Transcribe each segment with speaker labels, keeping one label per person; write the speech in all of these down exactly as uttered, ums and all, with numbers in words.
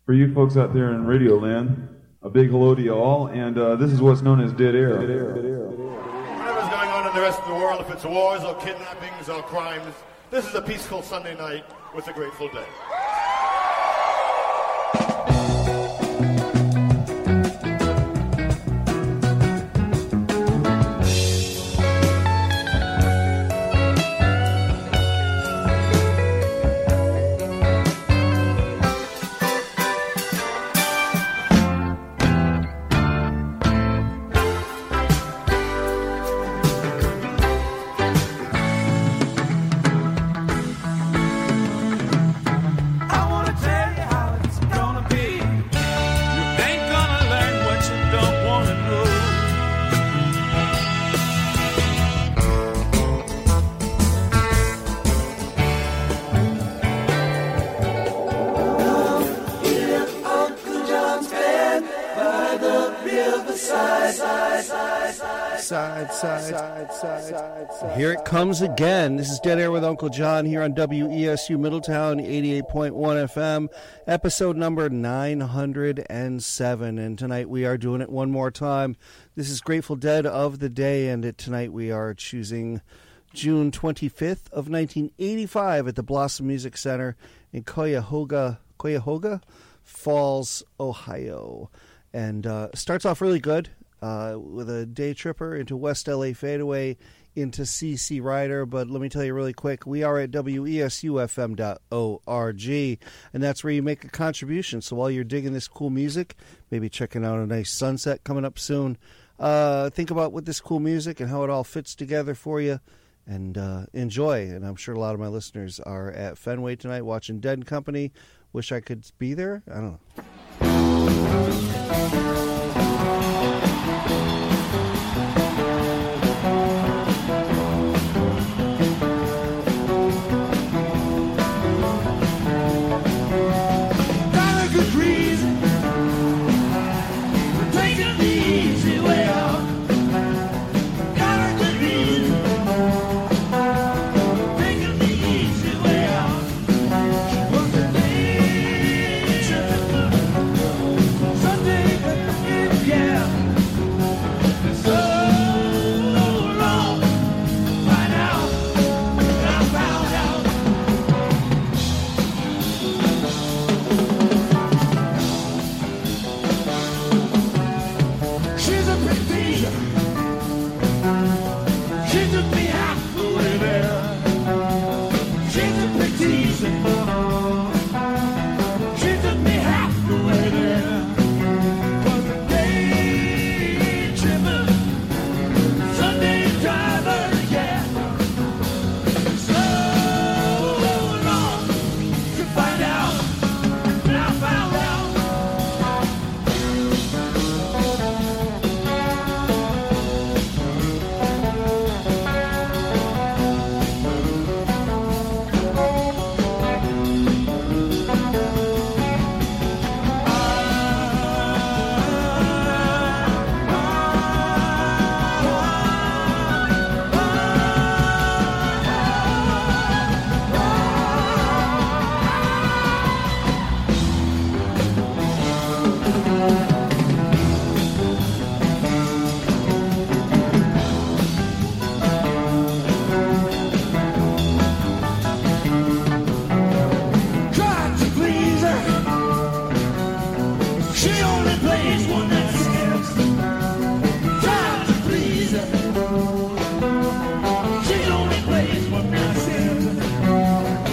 Speaker 1: For you folks out there in Radio Land, a big hello to you all, and uh, this is what's known as Dead Air. Dead Air. Dead Air.
Speaker 2: Whatever's going on in the rest of the world, if it's wars or kidnappings or crimes, this is a peaceful Sunday night with the Grateful Dead.
Speaker 3: Here it comes again. This is Dead Air with Uncle John here on W E S U Middletown, eighty-eight point one F M, episode number nine hundred seven. And tonight we are doing it one more time. This is Grateful Dead of the Day, and it, tonight we are choosing June twenty-fifth of nineteen eighty-five at the Blossom Music Center in Cuyahoga, Cuyahoga Falls, Ohio. And uh, starts off really good. Uh, with a day tripper into West L A Fadeaway into C C Rider. But let me tell you really quick, we are at W E S U F M dot org, and that's where you make a contribution. So while you're digging this cool music, maybe checking out a nice sunset coming up soon, uh, think about what this cool music and how it all fits together for you, and uh, enjoy. And I'm sure a lot of my listeners are at Fenway tonight watching Dead and Company. Wish I could be there. I don't know.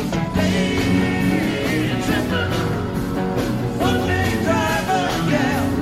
Speaker 4: One day driver, yeah.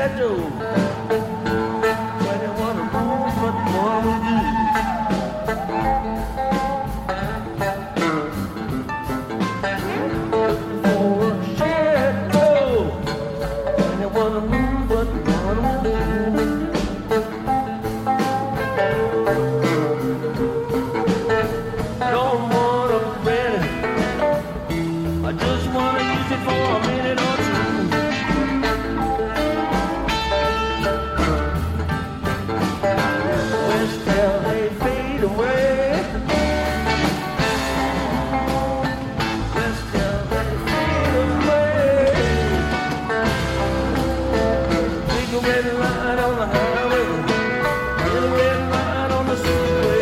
Speaker 4: shadow. When you wanna move, but more will do. For a shadow. When you wanna move, but more will do. Don't wanna rent it. I just wanna use it for a minute or two. West L A fade away. West L A fade away. Big red line on the highway. Little red line on the freeway.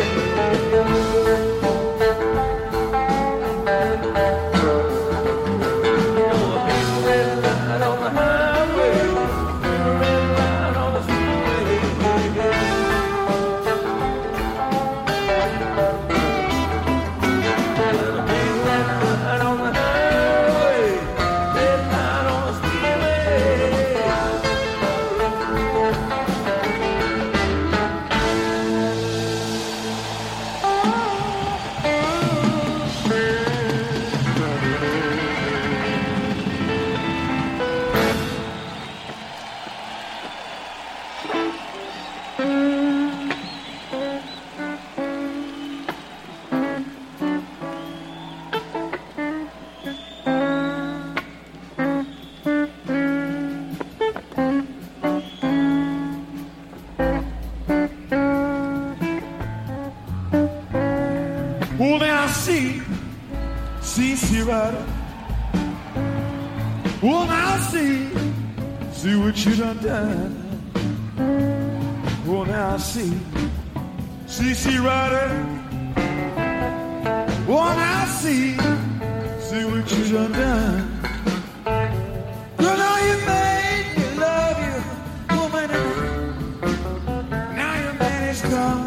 Speaker 5: Oh, now see, see, see, rider. Oh, now see, see what you done done. Oh, now see, see, see, rider. Oh, now see, see what you done done. You know you made me love you, woman. Now your man is gone.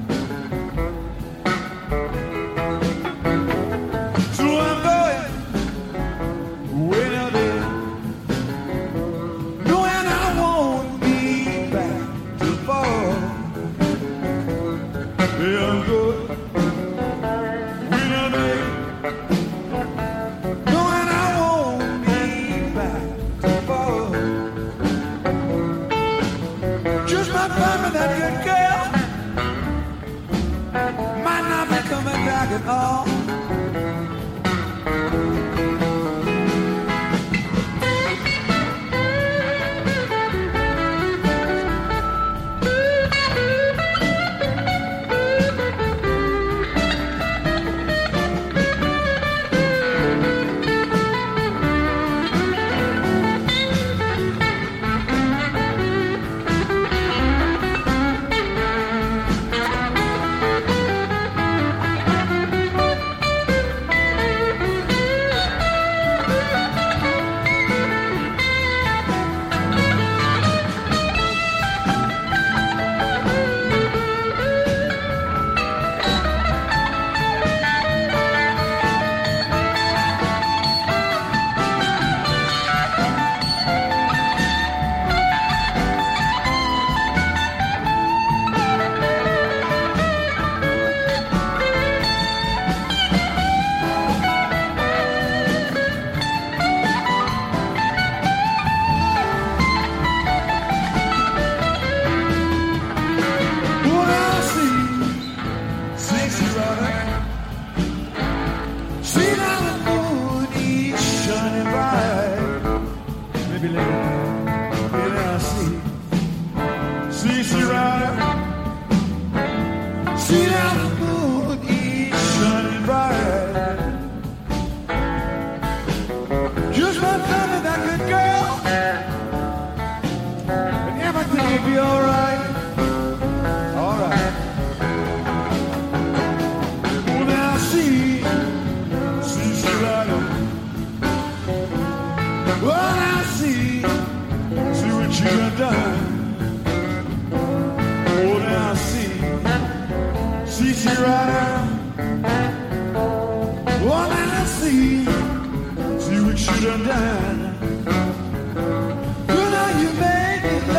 Speaker 5: At all. See what you done done. Well, now you made me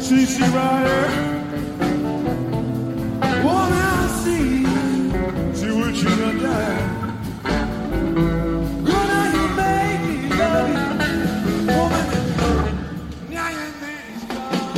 Speaker 5: C C Rider. Wanna see, see what you done done. Gonna you make me love you, woman. Now your man's gone.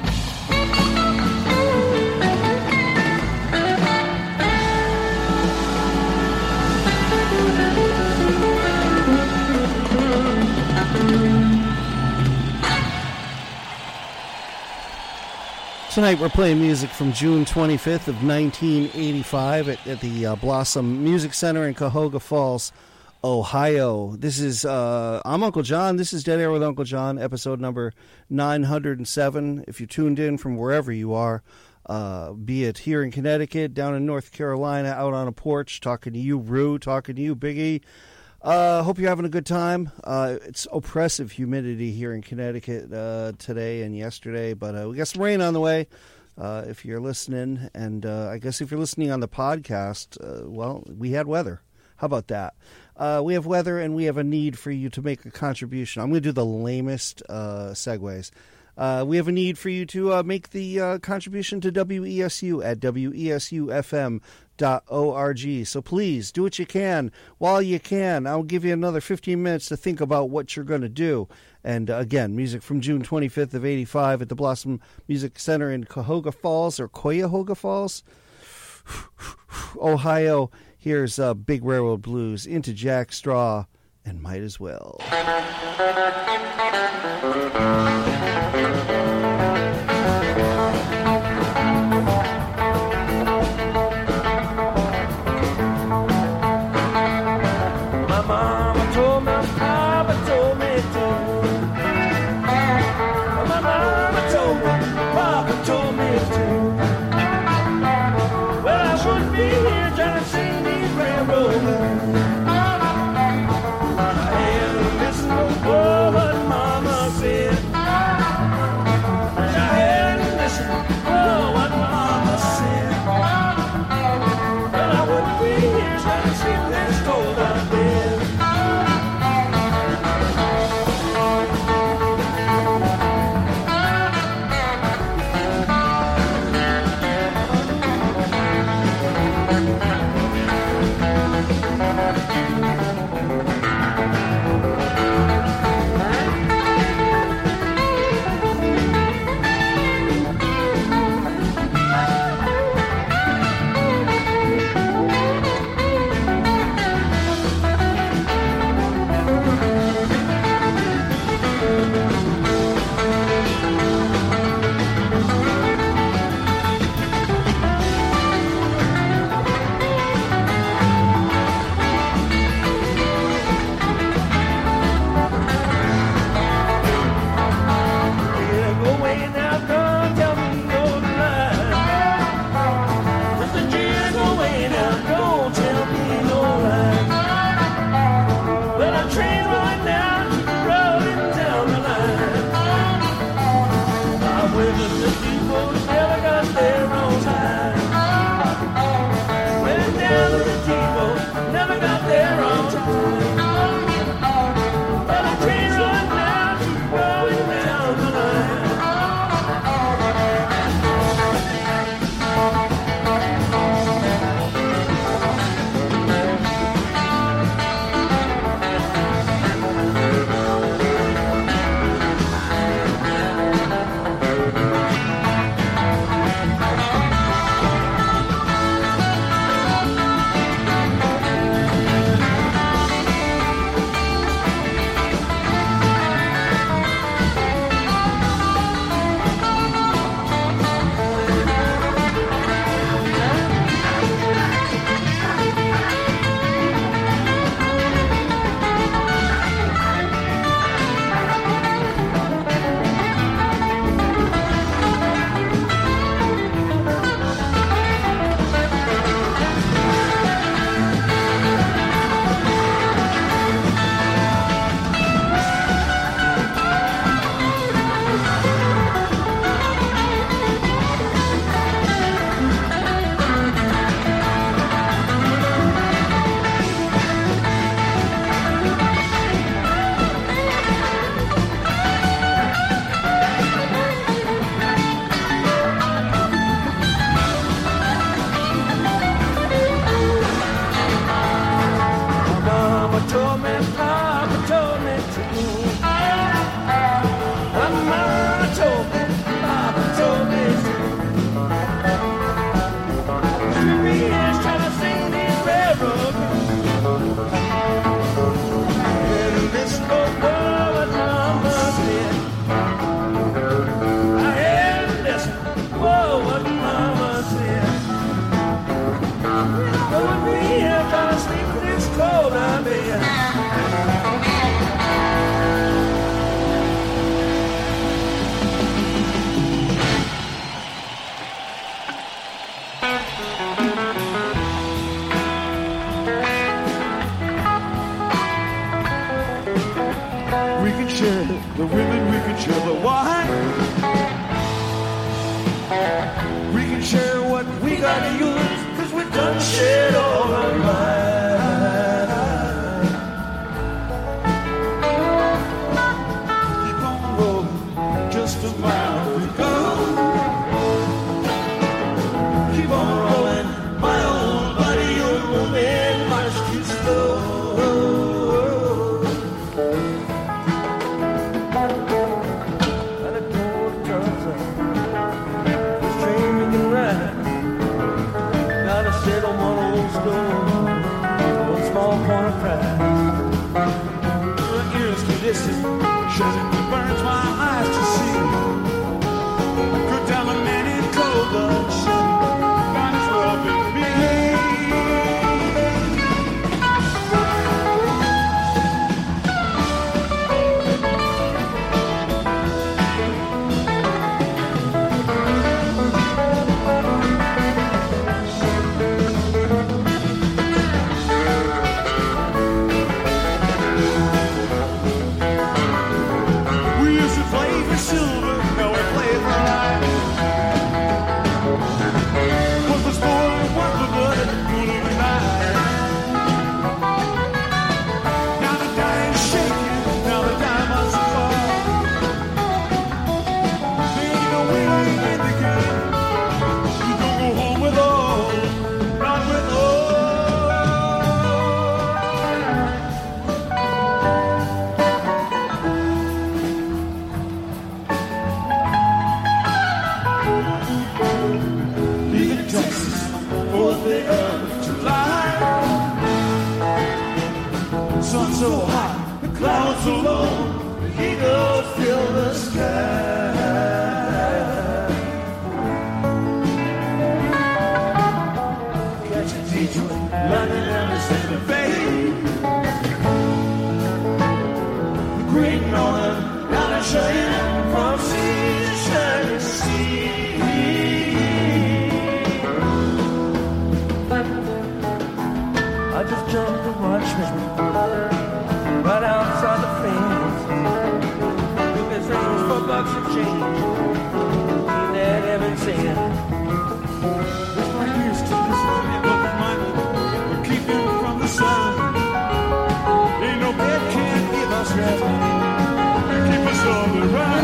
Speaker 3: Tonight we're playing music from June twenty-fifth of nineteen eighty-five at, at the uh, Blossom Music Center in Cuyahoga Falls, Ohio. This is, uh, I'm Uncle John. This is Dead Air with Uncle John, episode number nine hundred seven. If you tuned in from wherever you are, uh, be it here in Connecticut, down in North Carolina, out on a porch, talking to you, Rue, talking to you, Biggie. Uh, hope you're having a good time. Uh, it's oppressive humidity here in Connecticut uh, today and yesterday, but uh, we got some rain on the way. Uh, if you're listening, and uh, I guess if you're listening on the podcast, uh, well, we had weather. How about that? Uh, we have weather, and we have a need for you to make a contribution. I'm going to do the lamest uh, segues. Uh, we have a need for you to uh, make the uh, contribution to W E S U at W E S U F M dot org. So please do what you can while you can. I'll give you another fifteen minutes to think about what you're going to do. And uh, again, music from June twenty-fifth of eighty-five at the Blossom Music Center in Cuyahoga Falls or Cuyahoga Falls, Ohio. Here's uh, Big Railroad Blues, Into Jack Straw, and Might As Well.
Speaker 4: got yours, cause we done shared all our lives.
Speaker 5: Keep on rolling, just a mile to go.
Speaker 4: Keep on rolling, my old buddy, you're moving much too slow. And a cold comes up, this train we can ride. Gotta sit on one old stone, one small corner prize.
Speaker 5: My ears to listen, shutting it burns my eyes to see. Good down the man in cold blood, God is loving me. We used to play for silver, now we play for life. Was the sport and what the blood and the good of the night. Now the die is shaking, now the die must fall. There ain't no winner in the game. You don't go home with all, not with all. Leaving Texas for the earth to July. Sun so hot, the clouds so low, the eagles fill the sky. Catch a Detroit, London, and the Santa Fe. The Great Northern, down to Cheyenne, from sea to shining sea.
Speaker 4: I just jumped the watchman right outside the fence. Took his range for bucks of change. Ain't that heaven sent?
Speaker 5: It's my ears to listen, but the mind will keep him from the sun. Ain't no bed can give us rest, keep us on the run.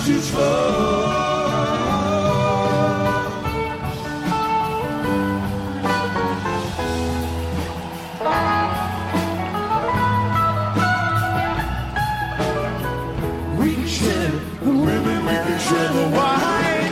Speaker 5: too slow. We can share the women, we can share the wine.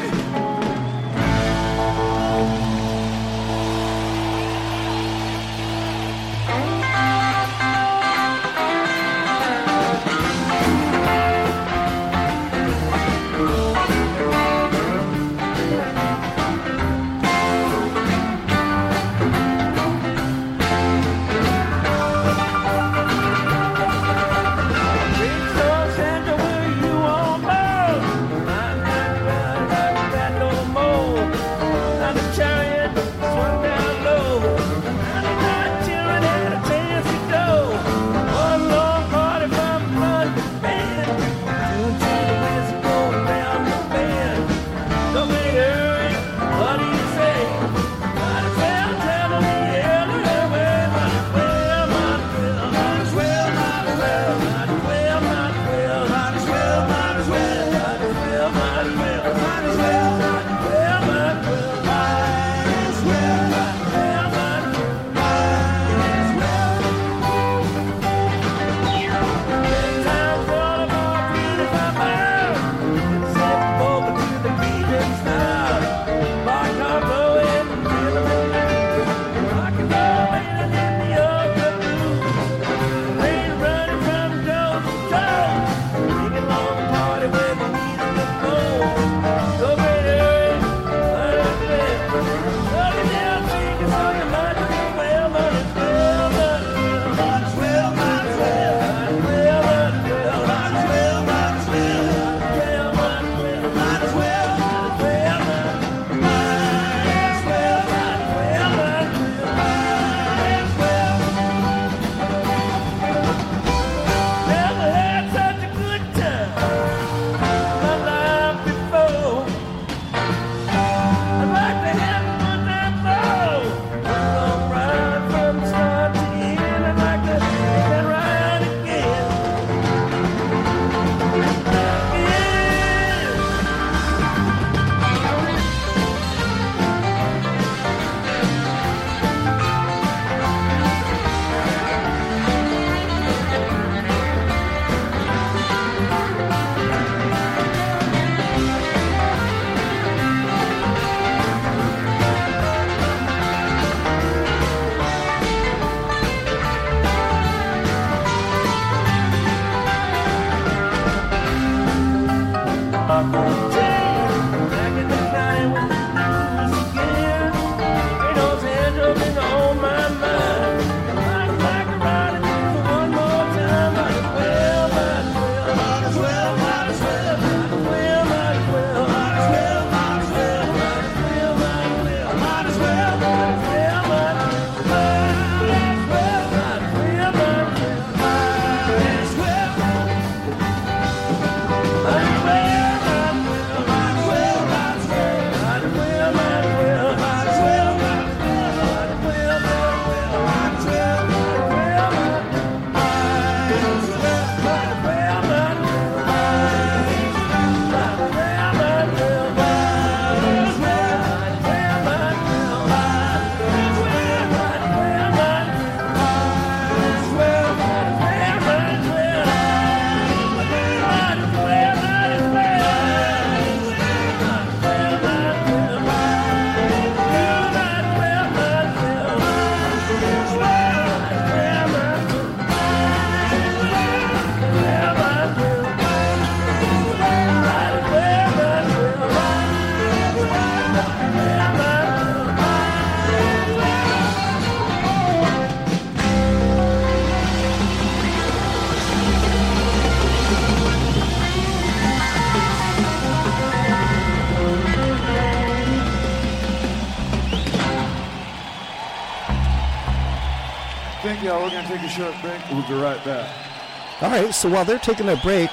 Speaker 1: Thank you. We're going to take a short break. We'll be right back.
Speaker 3: All right, so while they're taking a break,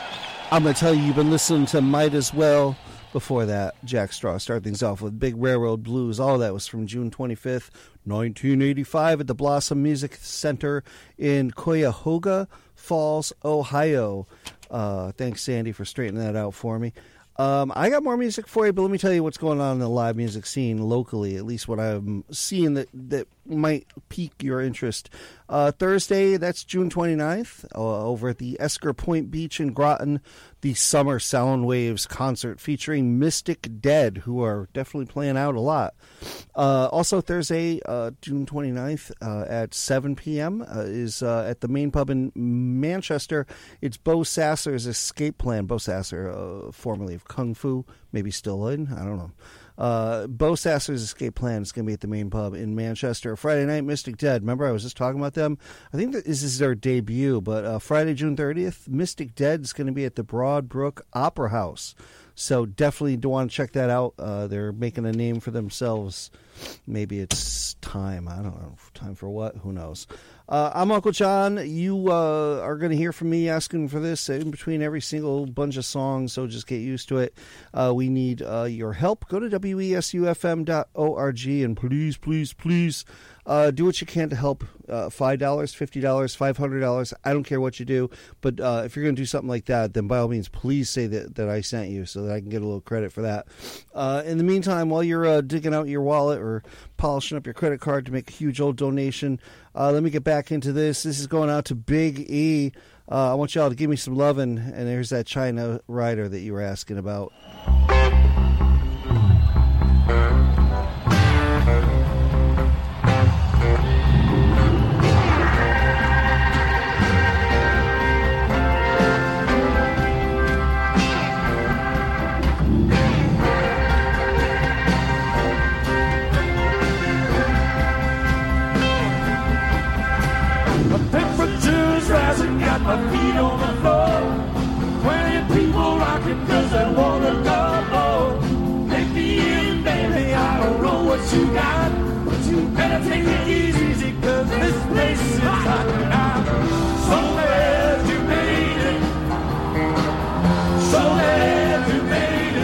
Speaker 3: I'm going to tell you you've been listening to Might As Well. Before that, Jack Straw started things off with Big Railroad Blues. All of that was from June twenty-fifth, nineteen eighty-five at the Blossom Music Center in Cuyahoga Falls, Ohio. Uh, thanks, Sandy, for straightening that out for me. Um, I got more music for you, but let me tell you what's going on in the live music scene locally, at least what I'm seeing that, that might pique your interest. Uh, Thursday, that's June twenty-ninth, uh, over at the Esker Point Beach in Groton, the Summer Sound Waves concert featuring Mystic Dead, who are definitely playing out a lot. Uh, also Thursday, uh, June twenty-ninth, uh, at seven p.m. Uh, is uh, at the main pub in Manchester. It's Bo Sasser's Escape Plan. Bo Sasser, uh, formerly of Kung Fu, maybe still in, I don't know. Uh, Bo Sasser's Escape Plan is going to be at the main pub in Manchester. Friday night, Mystic Dead. Remember, I was just talking about them. I think that this is their debut, but uh, Friday, June thirtieth, Mystic Dead is going to be at the Broadbrook Opera House. So definitely do want to check that out. Uh, they're making a name for themselves. Maybe it's time. I don't know. Time for what? Who knows? Uh, I'm Uncle John. You uh, are going to hear from me asking for this in between every single bunch of songs, so just get used to it. Uh, we need uh, your help. Go to W E S U F M dot org and please, please, please uh, do what you can to help. Uh, five dollars, fifty dollars, five hundred dollars. I don't care what you do, but uh, if you're going to do something like that, then by all means, please say that, that I sent you so that I can get a little credit for that. Uh, in the meantime, while you're uh, digging out your wallet or polishing up your credit card to make a huge old donation, uh, let me get back into this. This is going out to Big E. Uh, I want y'all to give me some loving, and there's that China Rider that you were asking about.
Speaker 5: Rising, got my feet on the floor. Twenty people rocking cause they wanna go. Oh, make me in, baby, I don't know what you got, but you better take it easy cause this place is hot now. So glad you made it. So glad you made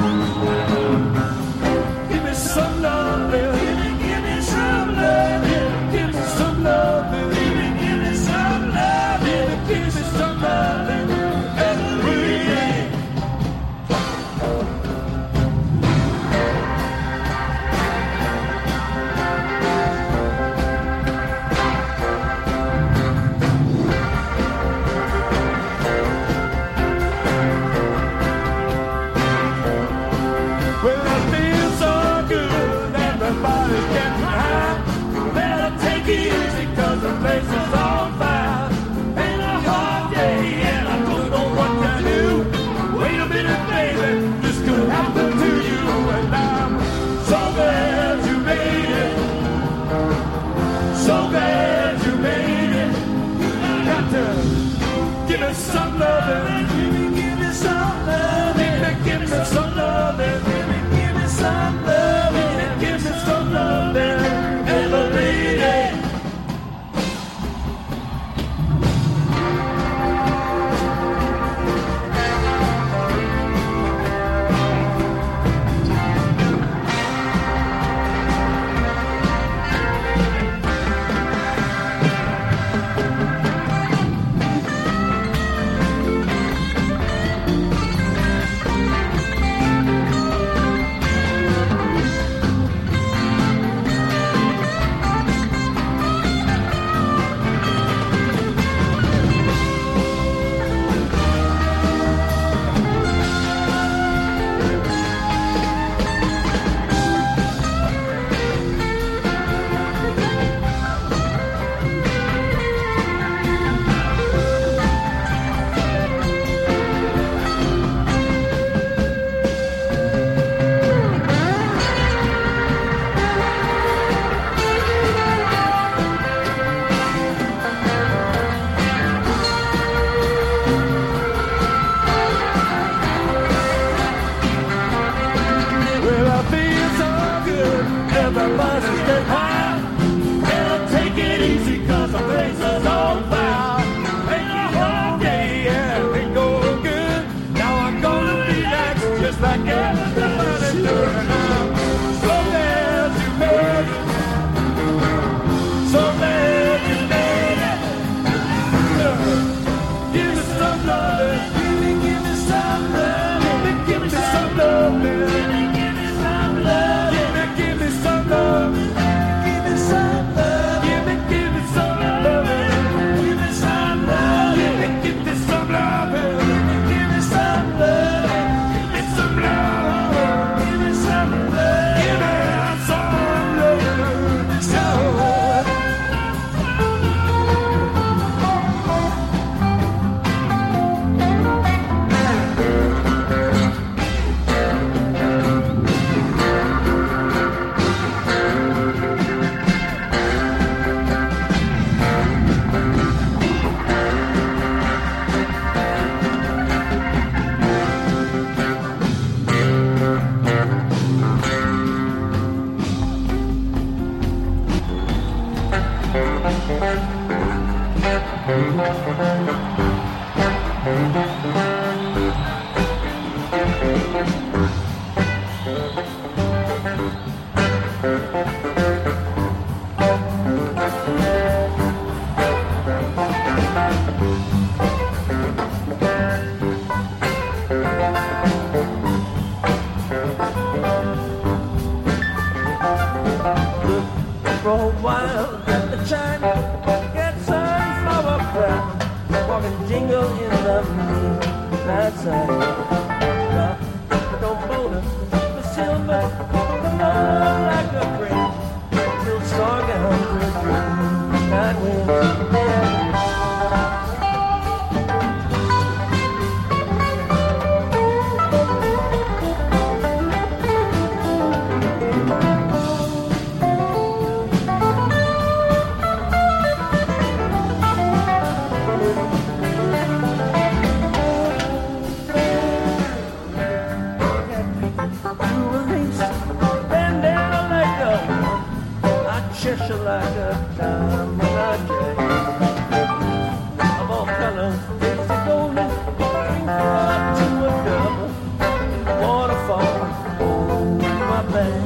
Speaker 5: it. Give me some love, baby. Give me, give me some love, baby. Give me some love, baby. Give me some love every day. Well, it feels so good, everybody's getting high. Better take it easy, cause the place is on fire. Happen to you, and I'm so glad you made it. So glad you made it. You got to give me some loving. Give me, give me some loving. Give me some loving. Give me, give me some loving. Give me some loving every day.
Speaker 4: tingle in the midnight sun. Don't boulder, the silver, the love like a grape, till star gowns will dream night wind. Cheshire like a diamond I drag. Of all colors, it's a golden, drink up to a double. Waterfall, oh my bag.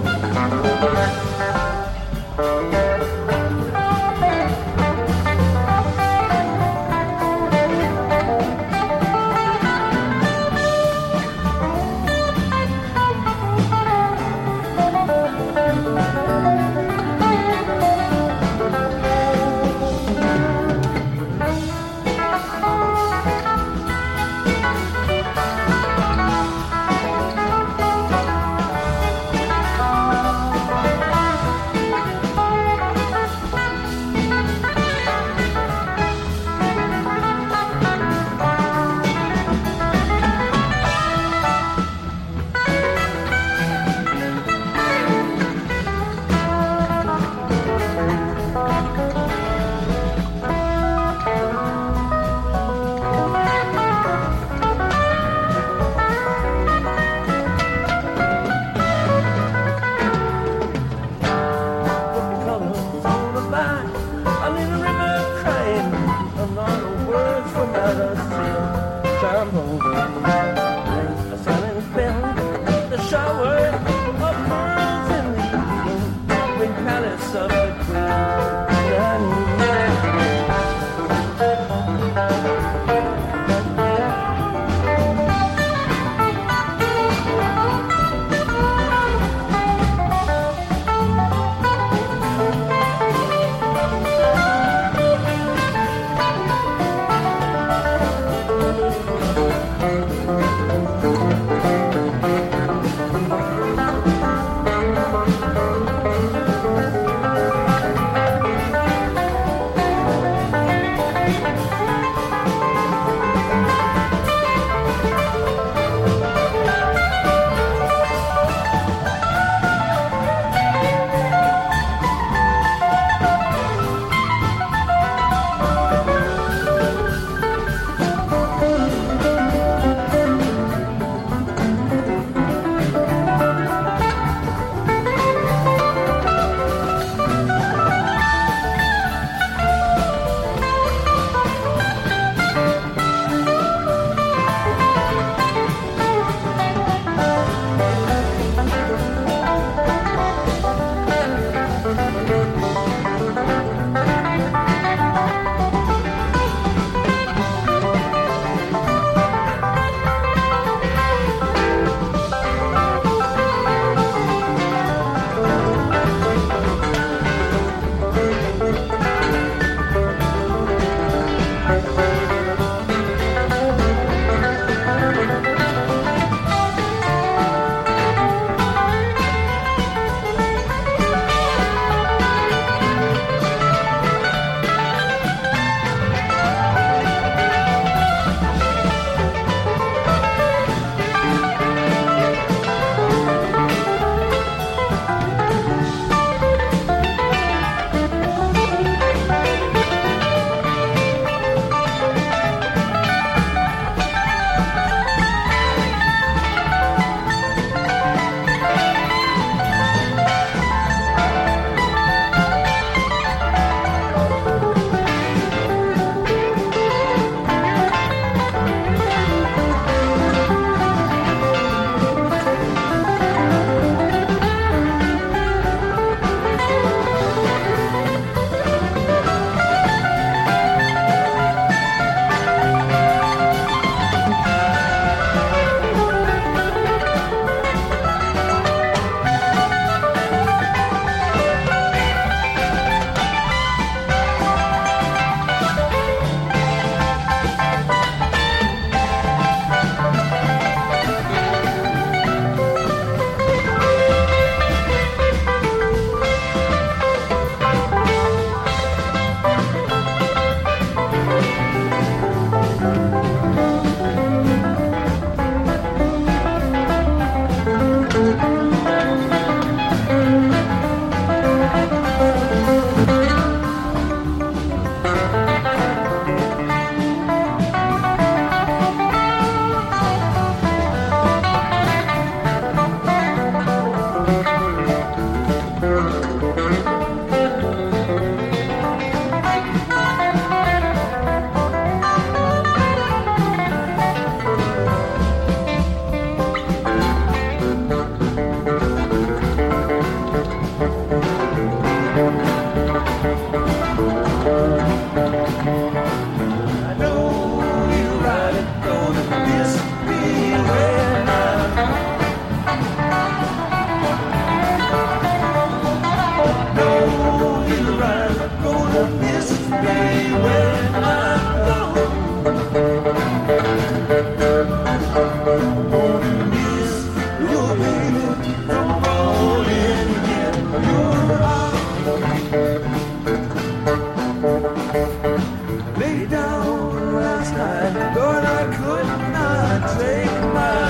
Speaker 4: Lay down last night, Lord, I could not take my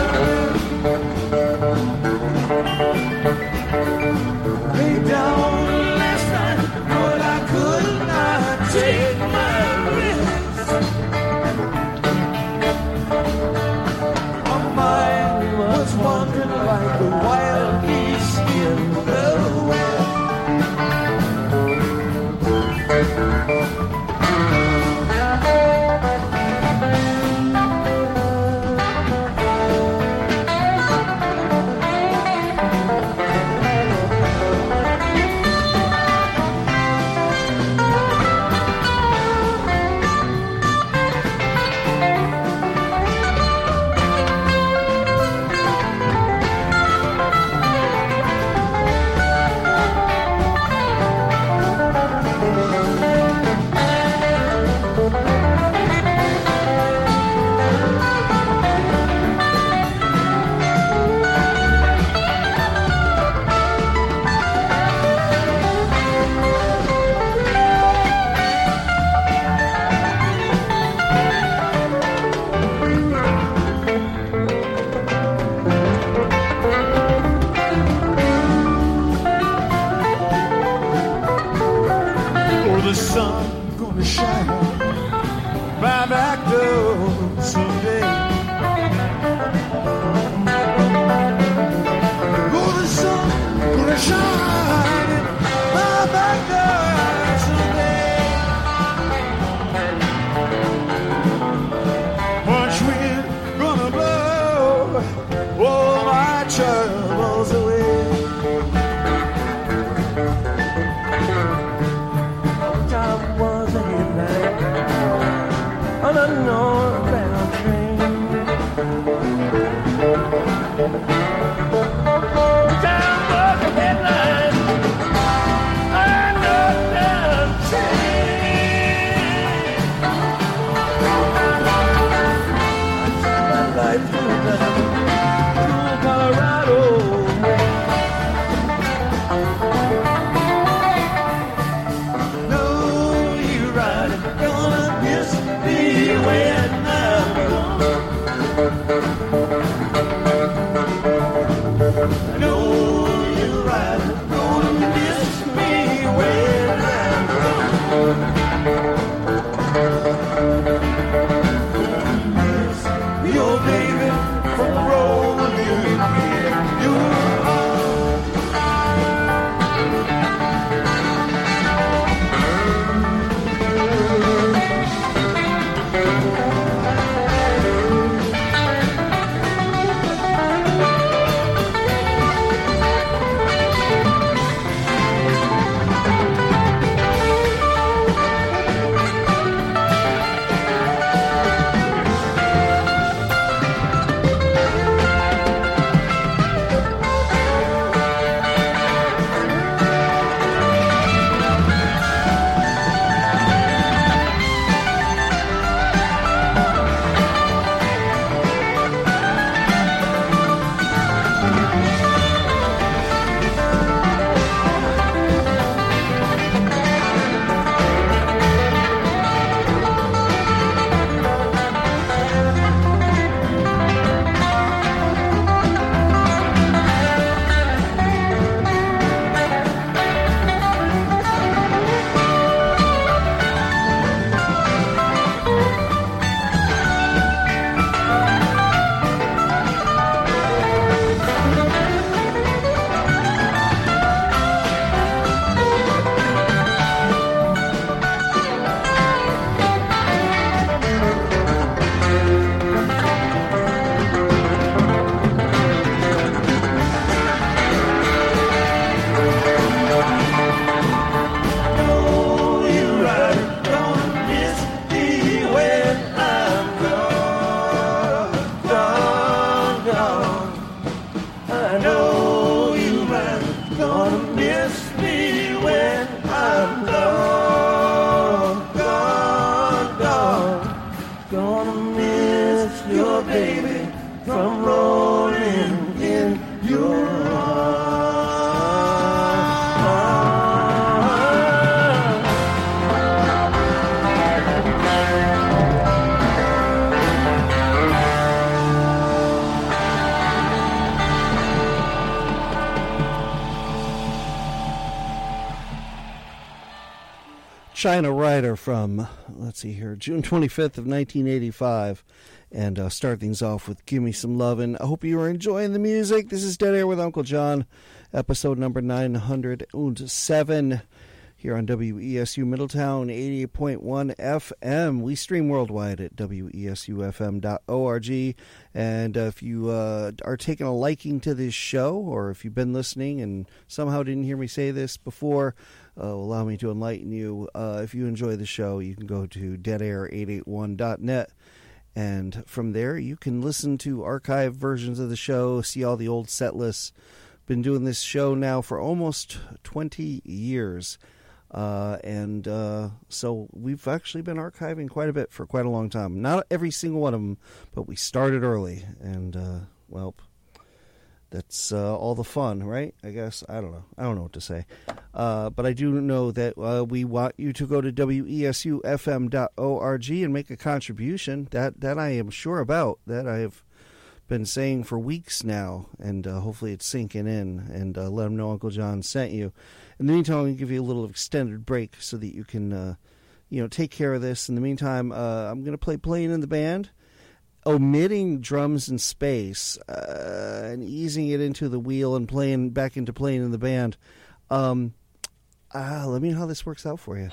Speaker 4: Lay down last night, Lord, I could not take my rest. baby, from rolling in your arms.
Speaker 3: China Rider from, let's see here, June twenty-fifth of nineteen eighty-five. And uh, start things off with Give Me Some Lovin'. I hope you are enjoying the music. This is Dead Air with Uncle John, episode number nine hundred seven here on W E S U Middletown, eighty-eight point one F M. We stream worldwide at W E S U F M dot org. And uh, if you uh, are taking a liking to this show, or if you've been listening and somehow didn't hear me say this before, Uh, allow me to enlighten you. Uh, if you enjoy the show, you can go to dead air eight eight one dot net, and from there you can listen to archived versions of the show, see all the old set lists. Been doing this show now for almost twenty years, uh, and uh, so we've actually been archiving quite a bit for quite a long time. Not every single one of them, but we started early, and uh, well, that's uh, all the fun, right? I guess. I don't know. I don't know what to say. Uh, but I do know that uh, we want you to go to W E S U F M dot org and make a contribution. That that I am sure about. That I have been saying for weeks now. And uh, hopefully it's sinking in. And uh, let them know Uncle John sent you. In the meantime, I'm going to give you a little extended break so that you can uh, you know, take care of this. In the meantime, uh, I'm going to play Playing in the Band, omitting drums in space uh, and easing it into the wheel and playing back into playing in the band. Um, uh, let me know how this works out for you.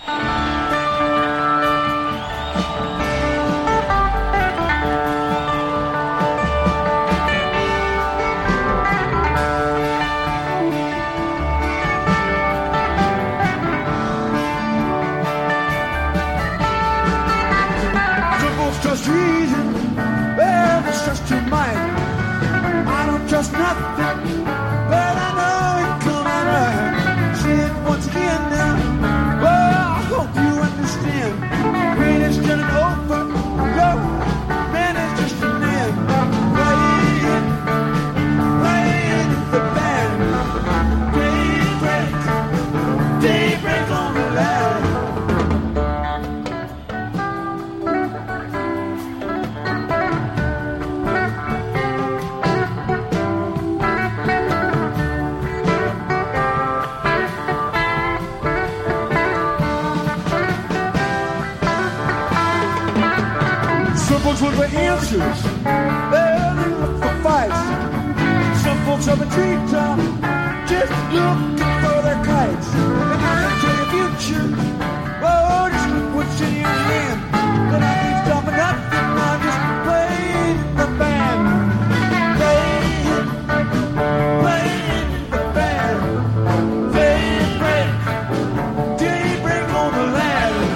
Speaker 5: Trust reason, well, it's trust your mind. I don't trust nothing, but I know it's coming right. See it once again now. Well, I hope you understand. Rain is turning over, yo, man is just an end. Playing, playing the band. Daybreak, daybreak on the line. Folks look for answers, well, they look for fights. Some folks have a treetop, just looking for their kites. And I can tell you future, oh, just look what's in your hand. But I ain't stopping nothing, I'm just playing the band. Playing, playing the band. Daybreak, daybreak on the land.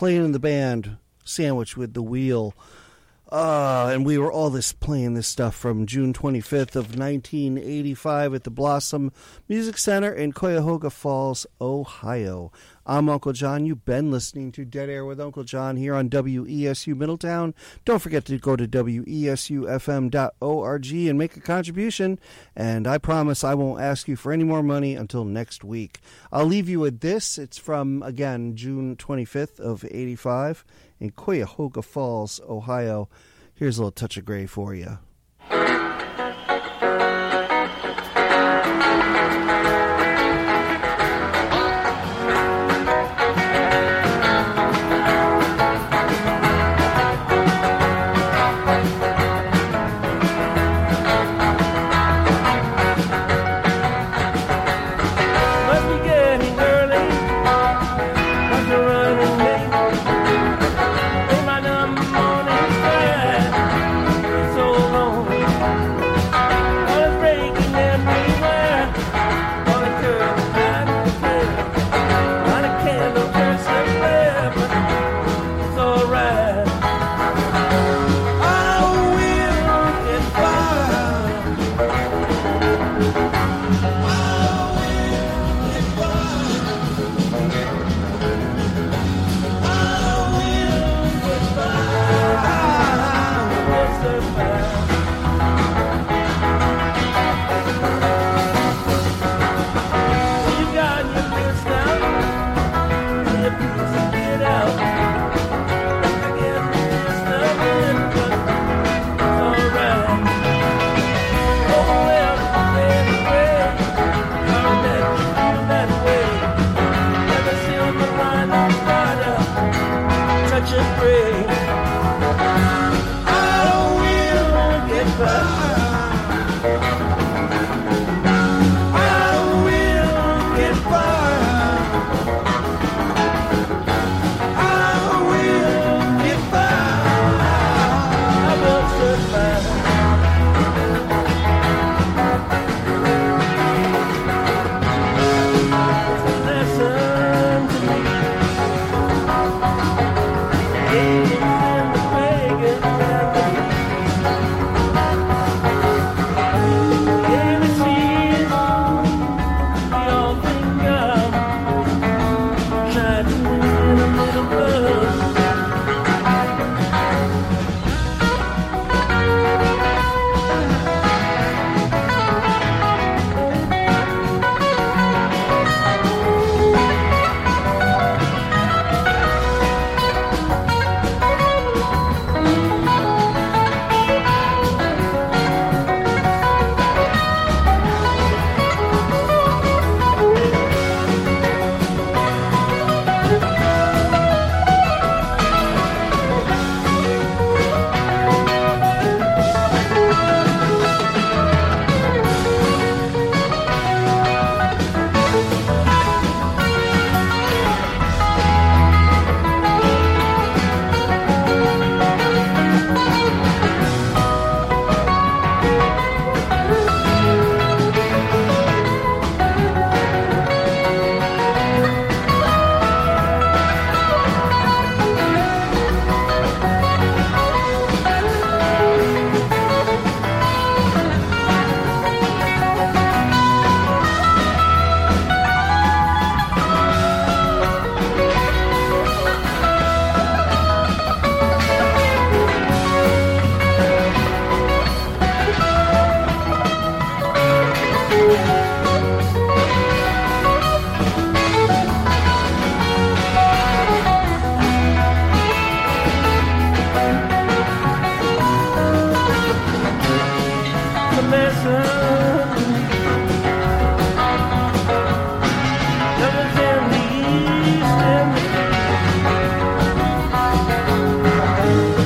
Speaker 3: playing in the band, sandwiched with the wheel. Uh, and we were all this playing this stuff from June twenty-fifth of nineteen eighty-five at the Blossom Music Center in Cuyahoga Falls, Ohio. I'm Uncle John. You've been listening to Dead Air with Uncle John here on W E S U Middletown. Don't forget to go to W E S U F M dot org and make a contribution. And I promise I won't ask you for any more money until next week. I'll leave you with this. It's from, again, June twenty-fifth of eighty-five in Cuyahoga Falls, Ohio. Here's a little touch of gray for you.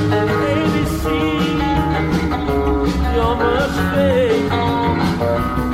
Speaker 4: You're much babe.